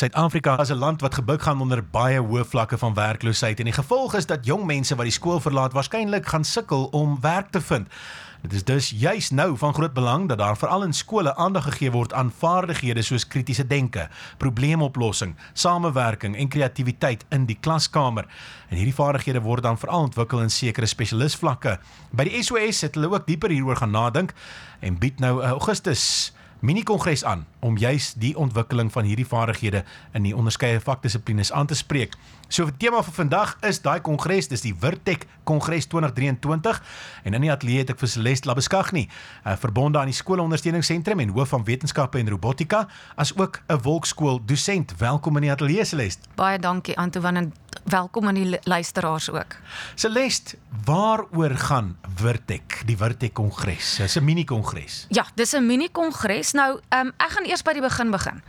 Suid-Afrika is 'n land wat gebuk gaan onder baie hoë vlakke van werkloosheid en die gevolg is dat jong mense wat die skool verlaat waarskynlik gaan sukkel om werk te vind. Dit is dus juis nou van groot belang dat daar veral in skole aandag gegee word aan vaardighede soos kritiese denke, probleemoplossing, samewerking en kreatiwiteit in die klaskamer. En hierdie vaardighede word dan veral ontwikkel in sekere spesialisvlakke. By die SOS het hulle ook dieper hieroor gaan nadink en bied nou 'n Augustus mini-kongres aan om juis die ontwikkeling van hierdie vaardighede in die onderskeie vakdissiplines aan te spreek. So die tema vir vandag is daai kongres, dis die Virtek Kongres 2023 en in die ateljee het ek vir Celeste Labuschagne, verbonde aan die skoolondersteuningssentrum en hoof van wetenskappe en robotika, as ook 'n volkskool dosent. Welkom in die ateljee, Celeste. Baie dankie Antoine en welkom aan die luisteraars ook. Celeste, waaroor gaan Virtek, die Virtek Kongres? Dis 'n mini-kongres. Ja, dis 'n mini-kongres. Nou, ek gaan eers by die begin.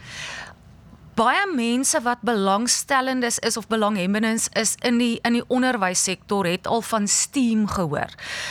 Baie mense wat belangstellendes is of belanghebbendes is in die onderwyssektor het al van STEAM gehoor.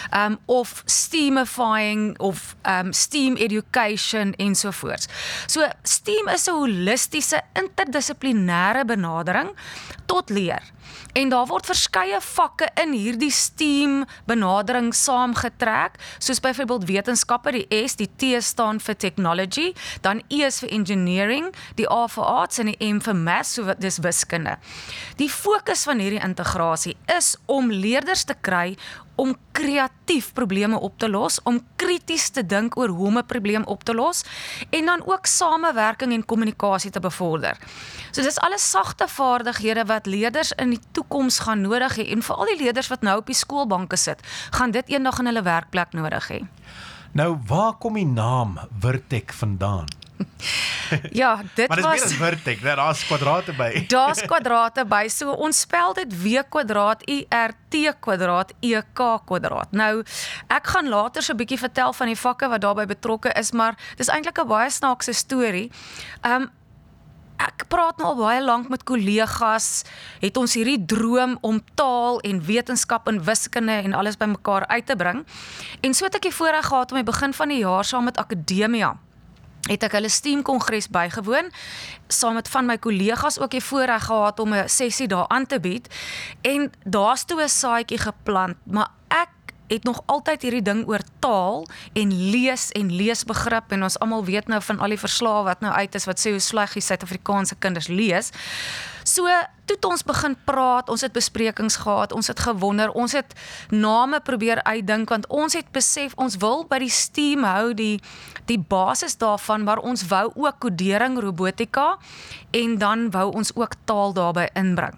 Of STEAMifying of STEAM education ensovoorts. So STEAM is 'n holistiese interdissiplinêre benadering tot leer. En daar word verskeie vakke in hierdie STEAM benadering saamgetrek, soos byvoorbeeld wetenskappe, die S, die T staan vir technology, dan E is vir engineering, die A vir arts en die M vir maths, so dis wiskunde. Die fokus van hierdie integrasie is om leerders te kry om kreatief probleme op te los, om krities te dink oor hoe om 'n probleem op te los, en dan ook samewerking en kommunikasie te bevorder. So dis alles sagte vaardighede wat leerders in die toekoms gaan nodig hê, en veral die leerders wat nou op die skoolbanke sit, gaan dit eendag in hulle werkplek nodig hê. Nou, waar kom die naam Virtek vandaan? Ja, dit maar dis meer as Virtek, daar's kwadrate by. Daar's kwadrate by, so ons spel dit W² IRT² EK². Nou, ek gaan later so 'n bietjie vertel van die vakke wat daarbey betrokke is, maar dis eintlik 'n baie snaakse storie. Ek praat nou al baie lank met kollegas, het ons hierdie droom om taal en wetenskap en wiskunde en alles bymekaar uit te bring. En so het ek die voorreg gehad om die begin van die jaar saam met Akademia het ek hulle STEAM kongres bygewoon, saam met van my kollegas ook die voorreg gehad om 'n sessie daar aan te bied, en daar's toe 'n saadjie geplant, maar ek het nog altyd hierdie ding oor taal en leesbegrip, en ons almal weet nou van al die verslae wat nou uit is, wat sê hoe sleg die Suid-Afrikaanse kinders lees. So, toe het ons begin praat, ons het besprekings gehad, ons het gewonder, ons het name probeer uitdink, want ons het besef, ons wil by die STEAM hou, die basis daarvan, maar ons wou ook kodering, robotika, en dan wou ons ook taal daarby inbring.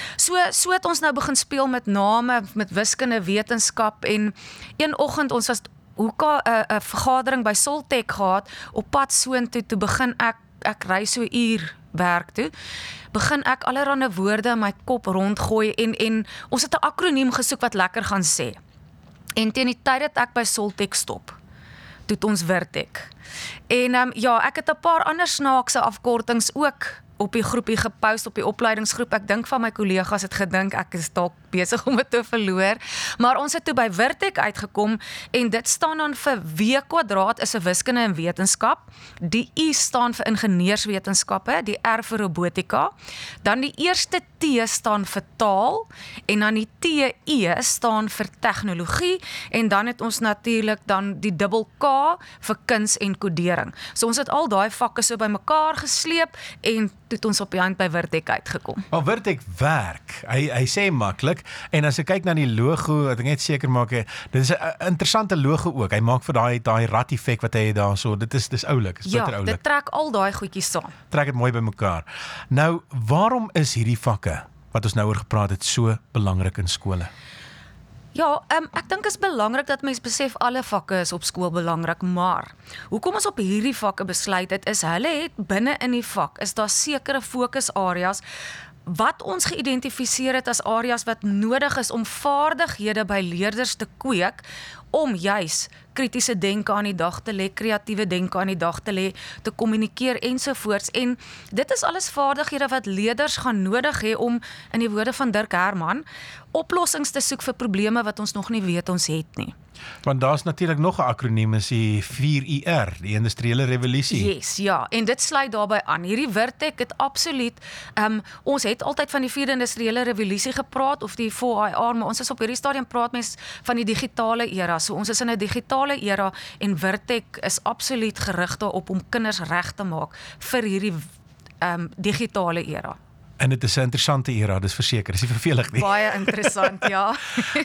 So het ons nou begin speel met name, met wiskunde, wetenskap, en een oggend, ons was 'n vergadering by Soltech gehad, op pad soontoe, toe begin ek ry so 'n uur werk toe, begin ek allerhande woorde in my kop rondgooi, en ons het 'n akroniem gesoek wat lekker gaan sê. En teen die tyd dat ek by Soltech stop, doet ons Virtek. En ja, ek het 'n paar ander snaakse afkortings ook op die groepie gepost, op die opleidingsgroep. Ek dink van my kollegas het gedink ek is dalk besig om dit te verloor, maar ons het toe by Virtek uitgekom, en dit staan dan vir W² is 'n wiskunde en wetenskap, die I staan vir ingenieurswetenskappe, die R vir robotika, dan die eerste T staan vir taal, en dan die TE staan vir tegnologie, en dan het ons natuurlik dan die dubbel K vir kuns en kodering. So ons het al daai vakke so bymekaar gesleep, en toe het ons op die hand by Virtek uitgekom. Maar Virtek werk, hy sê maklik, en as ek kyk na die logo, ek net seker maak, dit is 'n interessante logo ook, hy maak vir daai rat effek wat hy het daar, so dis oulik, is bitter oulik. Ja, dit trek al daai goedjies saam. Trek dit mooi by mekaar. Nou, waarom is hierdie vakke, wat ons nou oor gepraat het, so belangrik in skole? Ja, ek dink is belangrik dat mens besef alle vakke is op skool belangrik, maar hoekom ons op hierdie vakke besluit het, is hulle het binne in die vak, is daar sekere fokusareas wat ons geïdentifiseer het as areas wat nodig is om vaardighede by leerders te kweek, om juis kritiese denke aan die dag te lê, kreatiewe denke aan die dag te lê, te kommunikeer ensovoorts. En dit is alles vaardighede wat leerders gaan nodig hê om, in die woorde van Dirk Herman, oplossings te soek vir probleme wat ons nog nie weet ons het nie. Want daar's natuurlik nog 'n akroniem, is die 4IR, die industriële revolusie. Yes, ja, en dit sluit daarbey aan. Hierdie Virtek het absoluut, ons het altyd van die 4de industriële revolusie gepraat, of die 4IR, maar ons is op hierdie stadium praat mens van die digitale era. So ons is in 'n digitale era en Virtek is absoluut gerig daarop om kinders reg te maak vir hierdie digitale era. En dit is 'n interessante era, dis verseker, dis nie vervelig nie. Baie interessant, ja.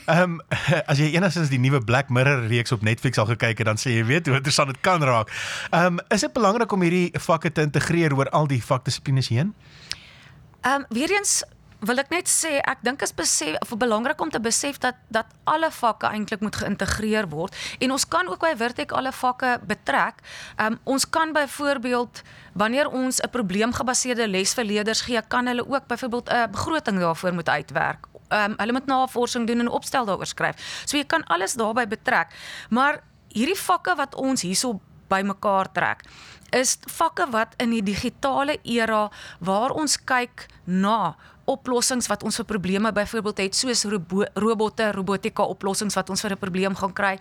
As jy enigstens die nuwe Black Mirror reeks op Netflix al gekyk het, dan sê jy weet hoe interessant dit kan raak. Is dit belangrik om hierdie vakke te integreer oor al die vakdissiplines heen? Weer eens wil ek net sê, ek dink is belangrik om te besef dat alle vakke eintlik moet geïntegreer word, en ons kan ook by Virtek alle vakke betrek. Ons kan byvoorbeeld, wanneer ons 'n probleemgebaseerde les vir leerders gee, kan hulle ook byvoorbeeld 'n begroting daarvoor moet uitwerk. Hulle moet navorsing doen en 'n opstel daaroor skryf. So jy kan alles daarbey betrek. Maar hierdie vakke wat ons hierso bymekaar trek, is vakke wat in die digitale era, waar ons kyk na oplossings wat ons vir probleme byvoorbeeld het, soos robotte, robotika oplossings wat ons vir 'n probleem gaan kry,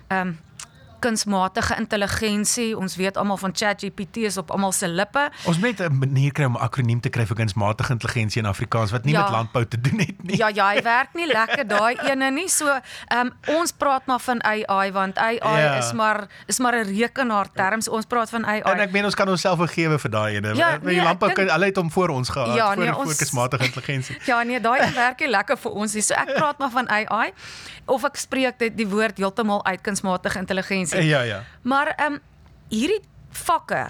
kunsmatige intelligensie, ons weet almal van ChatGPT is op almal se lippe. Ons moet net 'n manier kry om 'n akroniem te kry vir kunsmatige intelligensie in Afrikaans wat nie met landbou te doen het nie. Ja, hy werk nie lekker daai ene nie. So, ons praat maar van AI, want AI is maar 'n rekenaarterm, so ons praat van AI. En ek meen ons kan onsself vergewe vir daai ene. Die landbou, hulle het hom voor ons gehad, voor kunsmatige intelligensie. Ja, nee, daai werk nie lekker vir ons nie. So ek praat maar van AI, of ek spreek die woord heeltemal uit, kunsmatige intelligensie. Ja. Maar hierdie vakke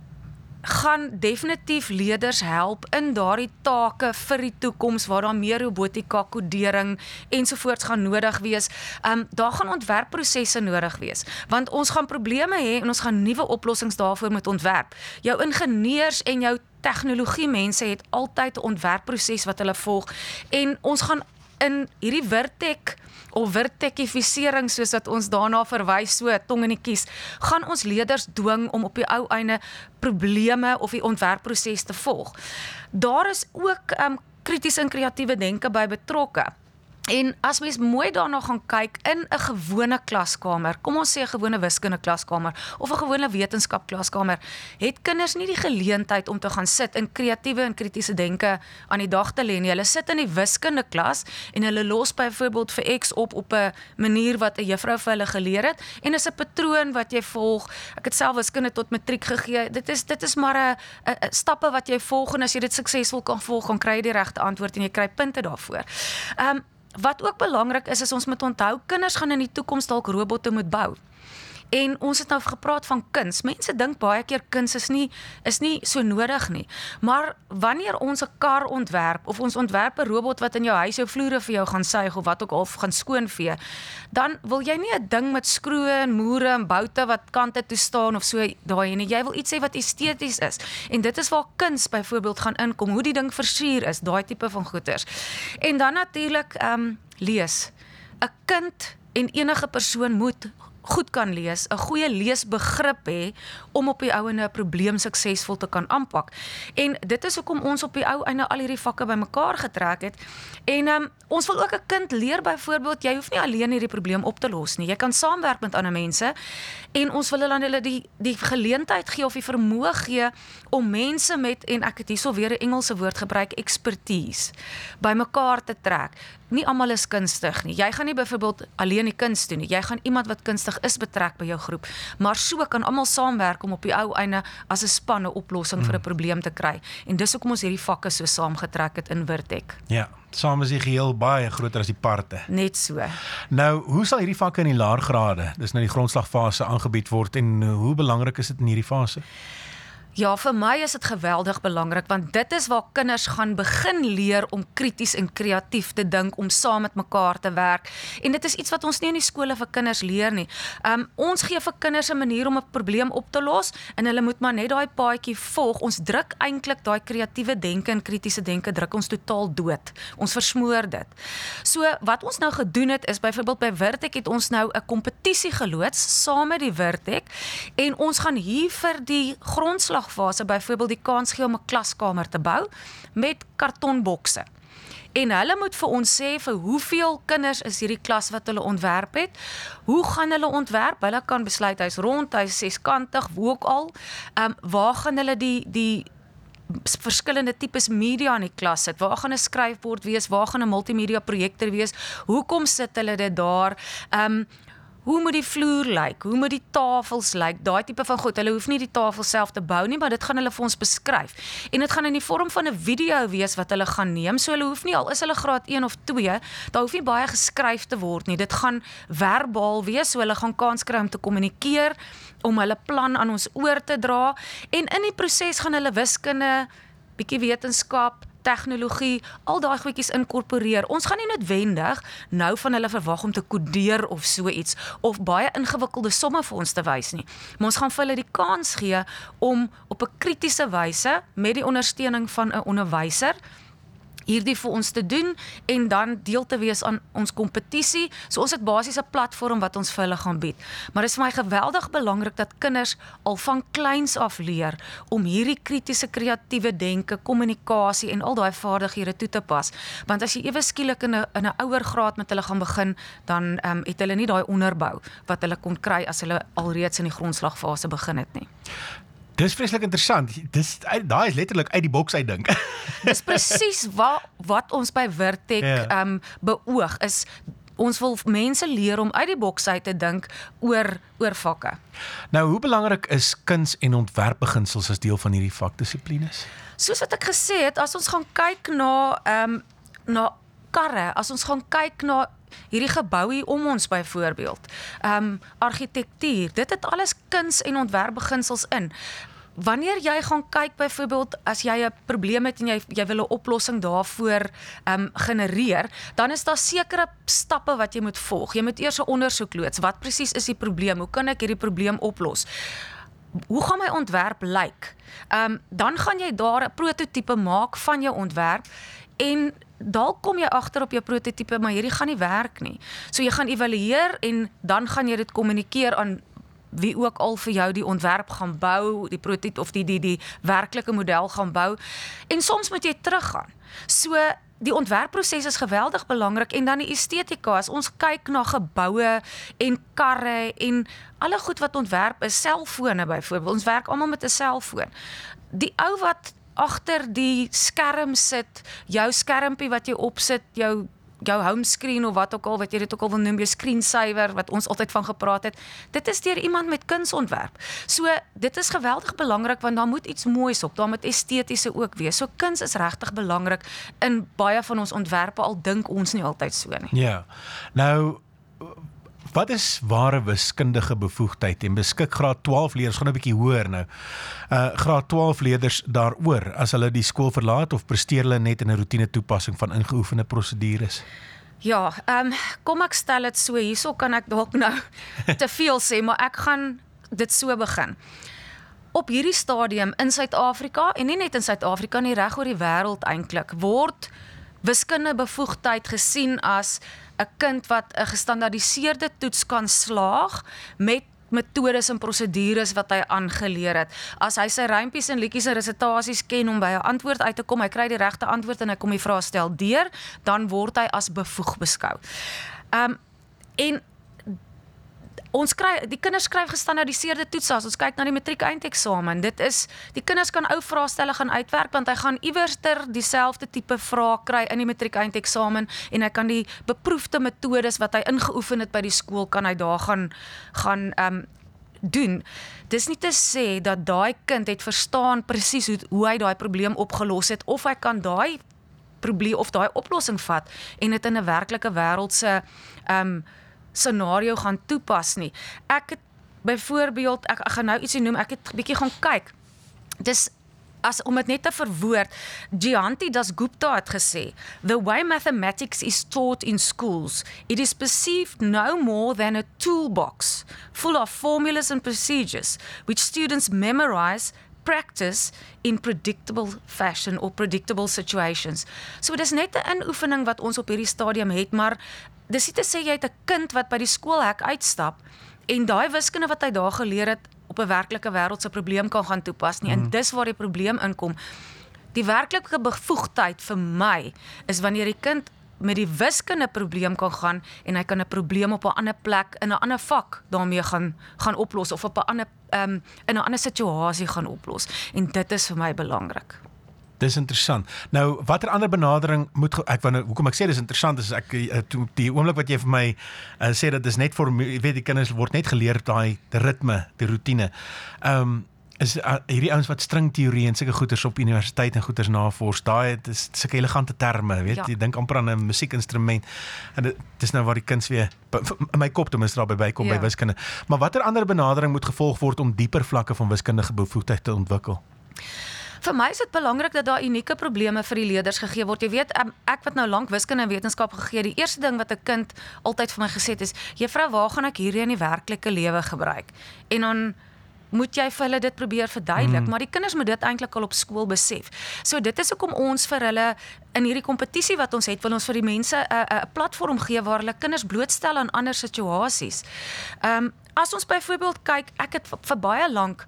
gaan definitief leerders help in daardie take vir die toekoms waar daar meer robotika, kodering ensovoorts gaan nodig wees. Daar gaan ontwerpprosesse nodig wees, want ons gaan probleme hê en ons gaan nuwe oplossings daarvoor moet ontwerp. Jou ingenieurs en jou tegnologie mense het altyd 'n ontwerpproses wat hulle volg, en ons gaan in hierdie Virtek of Virtekifisering, soos wat ons daarna verwys, so tong in die kies, gaan ons leerders dwing om op die ou einde probleme of die ontwerpproses te volg. Daar is ook krities en kreatiewe denke by betrokke. En as mens mooi daarna gaan kyk in 'n gewone klaskamer, kom ons sê 'n gewone wiskunde klaskamer of 'n gewone wetenskap klaskamer, het kinders nie die geleentheid om te gaan sit in kreatiewe en kritiese denke aan die dag te lê nie. Hulle sit in die wiskunde klas en hulle los byvoorbeeld vir X op 'n manier wat 'n juffrou vir hulle geleer het, en is 'n patroon wat jy volg. Ek het self wiskunde tot matriek gegee. Dit is maar 'n stappe wat jy volg, en as jy dit suksesvol kan volg, dan kry jy die regte antwoord en jy kry punte daarvoor. Wat ook belangrik is ons moet onthou, kinders gaan in die toekoms dalk robotte moet bou. En ons het nou gepraat van kuns. Mense dink baie keer kuns is nie so nodig nie. Maar wanneer ons 'n kar ontwerp, of ons ontwerp 'n robot wat in jou huis jou vloere vir jou gaan suig of wat ook al gaan skoonvee, dan wil jy nie 'n ding met skroewe en moere en boute wat kante toe staan of so daai nie. Jy wil iets hê wat esteties is. En dit is waar kuns byvoorbeeld gaan inkom, hoe die ding versier is, daai tipe van goeders. En dan natuurlik lees. 'n Kind en enige persoon moet goed kan lees, 'n goeie leesbegrip hê om op die ou einde 'n probleem suksesvol te kan aanpak. En dit is hoekom ons op die ou einde al hierdie vakke bymekaar getrek het. En ons wil ook 'n kind leer byvoorbeeld, jy hoef nie alleen hierdie probleem op te los nie. Jy kan saamwerk met ander mense, en ons wil hulle die geleentheid gee of die vermoë gee om mense met, en ek het hierso weer 'n Engelse woord gebruik, expertise, bymekaar te trek. Nie almal is kunstig nie. Jy gaan nie byvoorbeeld alleen die kuns doen nie. Jy gaan iemand wat kunstig is betrek by jou groep. Maar so kan almal saamwerk om op die ou einde as 'n span 'n oplossing vir 'n probleem te kry. En dis hoekom ons hierdie vakke so saamgetrek het in Virtek. Ja, saam is die geheel baie groter as die parte. Net so. Nou, hoe sal hierdie vakke in die laergrade, dis nou die grondslagfase, aangebied word, en hoe belangrik is dit in hierdie fase? Ja, vir my is dit geweldig belangrik, want dit is waar kinders gaan begin leer om krities en kreatief te dink, om saam met mekaar te werk. En dit is iets wat ons nie in die skole vir kinders leer nie. Ons gee vir kinders 'n manier om 'n probleem op te los, en hulle moet maar net daai paadjie volg. Ons druk eintlik daai kreatiewe denke en kritiese denke druk ons totaal dood. Ons versmoor dit. So wat ons nou gedoen het is, byvoorbeeld by Virtek het ons nou 'n kompetisie geloods saam met die Virtek, en ons gaan hier vir die grondslag grondslagfase byvoorbeeld die kans gee om 'n klaskamer te bou met kartonbokse. En hulle moet vir ons sê vir hoeveel kinders is hierdie klas wat hulle ontwerp het. Hoe gaan hulle ontwerp? Hulle kan besluit hy's rond, hy's seskantig, hoe ook al. Waar gaan hulle die verskillende tipes media in die klas sit? Waar gaan 'n skryfbord wees? Waar gaan 'n multimedia projektor wees? Hoekom sit hulle dit daar? Hoe moet die vloer lyk? Hoe moet die tafels lyk? Daai tipe van goed. Hulle hoef nie die tafel self te bou nie, maar dit gaan hulle vir ons beskryf. En dit gaan in die vorm van 'n video wees wat hulle gaan neem. So hulle hoef nie, al is hulle graad 1 of 2, daar hoef nie baie geskryf te word nie. Dit gaan verbaal wees, so hulle gaan kans kry om te kommunikeer, om hulle plan aan ons oor te dra. En in die proses gaan hulle wiskunde, bietjie wetenskap, tegnologie, al daai goedjies inkorporeer. Ons gaan nie noodwendig nou van hulle verwag om te kodeer of so iets, of baie ingewikkelde somme vir ons te wys nie. Maar ons gaan vir hulle die kans gee om op 'n kritiese wyse, met die ondersteuning van 'n onderwyser, hierdie vir ons te doen en dan deel te wees aan ons kompetisie. So ons het basies 'n platform wat ons vir hulle gaan bied. Maar dit is vir my geweldig belangrik dat kinders al van kleins af leer om hierdie kritiese kreatiewe denke, kommunikasie en al daai vaardighede toe te pas. Want as jy ewe skielik in 'n ouer graad met hulle gaan begin, dan het hulle nie daai onderbou wat hulle kon kry as hulle alreeds in die grondslagfase begin het nie. Dis vreeslik interessant. Daai is letterlik uit die boks uit dink. Dis presies wat ons by Virtek beoog is. Ons wil mense leer om uit die boks uit te dink oor vakke. Nou, hoe belangrik is kuns- en ontwerpbeginsels as deel van hierdie vakdissiplines? Soos wat ek gesê het, as ons gaan kyk na karre, as ons gaan kyk na hierdie gebou hier om ons byvoorbeeld, argitektuur, dit het alles kuns- en ontwerpbeginsels in. Wanneer jy gaan kyk byvoorbeeld, as jy 'n probleem het en jy wil 'n oplossing daarvoor genereer, dan is daar sekere stappe wat jy moet volg. Jy moet eers 'n ondersoek loods. Wat presies is die probleem? Hoe kan ek hierdie probleem oplos? Hoe gaan my ontwerp lyk? Dan gaan jy daar 'n prototipe maak van jou ontwerp en dalk kom jy agter op jou prototipe, maar hierdie gaan nie werk nie. So jy gaan evalueer en dan gaan jy dit kommunikeer aan wie ook al vir jou die ontwerp gaan bou, die prototipe of die werklike model gaan bou. En soms moet jy teruggaan. So die ontwerpproses is geweldig belangrik en dan die estetika. As ons kyk na geboue en karre en alle goed wat ontwerp is, selfone byvoorbeeld. Ons werk almal met 'n selfoon. Die ou wat agter die skerm sit, jou skermpie wat jy opsit, jou homescreen of wat ook al, wat jy dit ook al wil noem, jou screensaver, wat ons altyd van gepraat het, dit is deur iemand met kunsontwerp. So, dit is geweldig belangrik, want daar moet iets moois op, daar moet estetiese ook wees. So, kuns is regtig belangrik in baie van ons ontwerpe, al dink ons nie altyd so nie. Ja, nou, wat is ware wiskundige bevoegdheid en beskik graad 12 leerders, gaan 'n bietjie hoor nou, graad 12 leerders daaroor, as hulle die skool verlaat of presteer hulle net in 'n roetine toepassing van ingeoefende prosedures? Ja, kom ek stel dit so, hierso kan ek dalk nou te veel sê, maar ek gaan dit so begin. Op hierdie stadium in Suid-Afrika, en nie net in Suid-Afrika nie, reg oor die wêreld eintlik, word wiskundige bevoegdheid gesien as 'n kind wat 'n gestandaardiseerde toets kan slaag met metodes en prosedures wat hy aangeleer het. As hy sy rympies en liedjies en resitasies ken om by 'n antwoord uit te kom, hy kry die regte antwoord en hy kom die vraag stel deur, dan word hy as bevoeg beskou. En die kinders skryf gestandaardiseerde toetse. As ons kyk na die matriek eindeksamen, dit is, die kinders kan ou vraestelle gaan uitwerk, want hy gaan iewerster dieselfde tipe vrae kry in die matriek eindeksamen, en hy kan die beproefde metodes wat hy ingeoefen het by die skool, kan hy daar gaan doen. Dis nie te sê dat daai kind het verstaan presies hoe hy daai probleem opgelos het, of hy kan daai probleem of daai oplossing vat en dit in 'n werklike wêreldse scenario gaan toepas nie. Ek het byvoorbeeld, ek gaan nou ietsie noem, ek het 'n bietjie gaan kyk. Dis, om dit net te verwoord, Jyanti Das Gupta het gesê, "The way mathematics is taught in schools, it is perceived no more than a toolbox full of formulas and procedures, which students memorize, practice in predictable fashion or predictable situations." So dis net 'n inoefening wat ons op hierdie stadium het, maar dis nie te sê jy het 'n kind wat by die skoolhek uitstap en daai wiskunde wat hy daar geleer het, op 'n werklike wêreld se probleem kan gaan toepas nie. En dis waar die probleem inkom. Die werklike bevoegdheid vir my is wanneer die kind met die wiskunde probleem kan gaan en hy kan 'n probleem op 'n ander plek in 'n ander vak daarmee gaan oplos of op 'n ander in 'n ander situasie gaan oplos. En dit is vir my belangrik. Dis interessant. Nou, watter ander benadering hoekom ek sê dis interessant is die oomblik wat jy vir my sê dat dis net jy weet die kinders word net geleer daai ritme, die roetine. Is hierdie ouens wat stringteorie en sulke goeters op universiteit en goeters navors, daai is sulke elegante terme, weet jy dink amper aan 'n musiekinstrument. En dit is nou waar die kuns weer in my kop ten minste daarby bykom by wiskunde. Maar watter ander benadering moet gevolg word om dieper vlakke van wiskundige bevoegdheid te ontwikkel? Vir my is dit belangrik dat daar unieke probleme vir die leerders gegee word. Jy weet, ek wat nou lank wiskunde en wetenskap gegee, die eerste ding wat 'n kind altyd vir my gesê het is, juffrou, waar gaan ek hierdie in die werklike lewe gebruik? En dan moet jy vir hulle dit probeer verduidelik, maar die kinders moet dit eintlik al op skool besef. So dit is hoekom ons vir hulle in hierdie kompetisie wat ons het, wil ons vir die mense 'n platform gee waar hulle kinders blootstel aan ander situasies. As ons byvoorbeeld kyk, ek het vir baie lank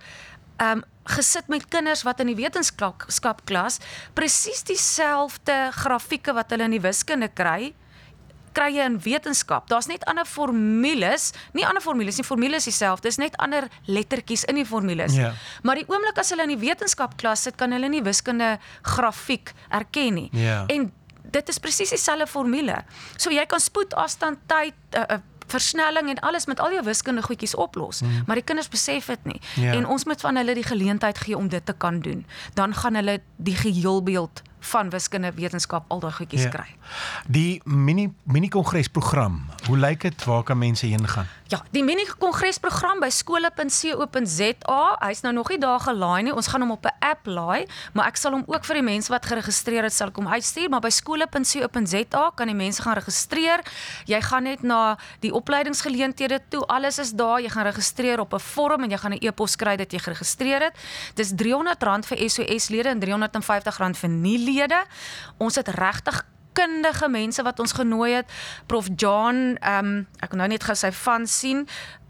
gesit met kinders wat in die wetenskapklas presies dieselfde grafieke wat hulle in die wiskunde kry jy in wetenskap. Daar's net ander formules, nie formules dieselfde, dis net ander lettertjies in die formules. Ja. Maar die oomblik as hulle in die wetenskapklas sit, kan hulle nie wiskunde grafiek erken nie. Ja. En dit is presies dieselfde formule. So jy kan spoed, afstand, tyd, versnelling en alles met al jou wiskunde goedjies oplos, maar die kinders besef dit nie. Ja. En ons moet van hulle die geleentheid gee om dit te kan doen. Dan gaan hulle die geheelbeeld van wiskunde, wetenskap, al daai goedjies kry. Die mini-kongresprogram, hoe lyk dit? Waar kan mense heen gaan? Ja, die mini-kongresprogram by skole.co.za, hy's nou nog nie daar gelaai nie, ons gaan hom op 'n app laai, maar ek sal hom ook vir die mense wat geregistreer het, sal ek hom uitstuur, maar by skole.co.za kan die mense gaan registreer. Jy gaan net na die opleidingsgeleenthede toe, alles is daar, jy gaan registreer op 'n vorm en jy gaan 'n e-pos kry dat jy geregistreer het. Dis R300 vir SOS-lede en R350 vir nie-lede. Ons het regtig kundige mense wat ons genooi het. Prof John, ek kan nou net gou sy van sien,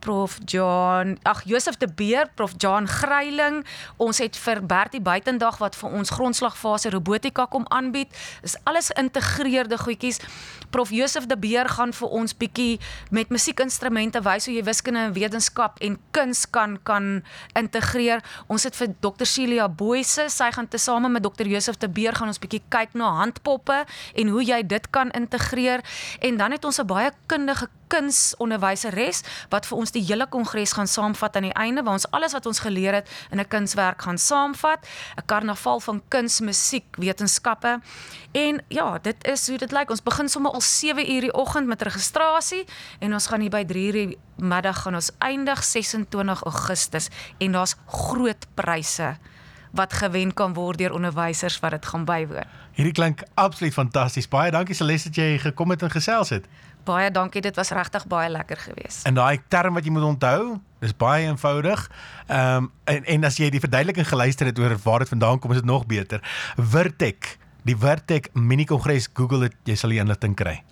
Joseph de Beer, Prof John Greiling, ons het vir Bertie Buitendag wat vir ons grondslagfase robotika kom aanbied, is alles geïntegreerde goedjies. Prof Joseph de Beer gaan vir ons bietjie met musiekinstrumente wys hoe jy wiskunde en wetenskap en kuns kan integreer. Ons het vir Dr. Celia Boyse, sy gaan tesame met Dr. Joseph de Beer gaan ons bietjie kyk na handpoppe en hoe jy dit kan integreer. En dan het ons 'n baie kundige kunsonderwyseres wat vir ons die hele kongres gaan saamvat aan die einde, waar ons alles wat ons geleer het in 'n kunswerk gaan saamvat, 'n karnaval van kuns, musiek, wetenskappe. En ja, dit is hoe dit lyk. Ons begin sommer al 7:00 die oggend met registrasie en ons gaan hier by 3:00 die middag gaan ons eindig 26 Augustus en daar's groot pryse wat gewen kan word deur onderwysers wat dit gaan bywoon. Hierdie klink absoluut fantasties. Baie dankie Celeste dat jy gekom het en gesels het. Baie dankie, dit was regtig baie lekker geweest. En daai term wat jy moet onthou, dis baie eenvoudig. En as jy die verduideliking geluister het oor waar dit vandaan kom, is dit nog beter. Virtek, die Virtek mini-kongres, Google dit, jy sal die inligting kry.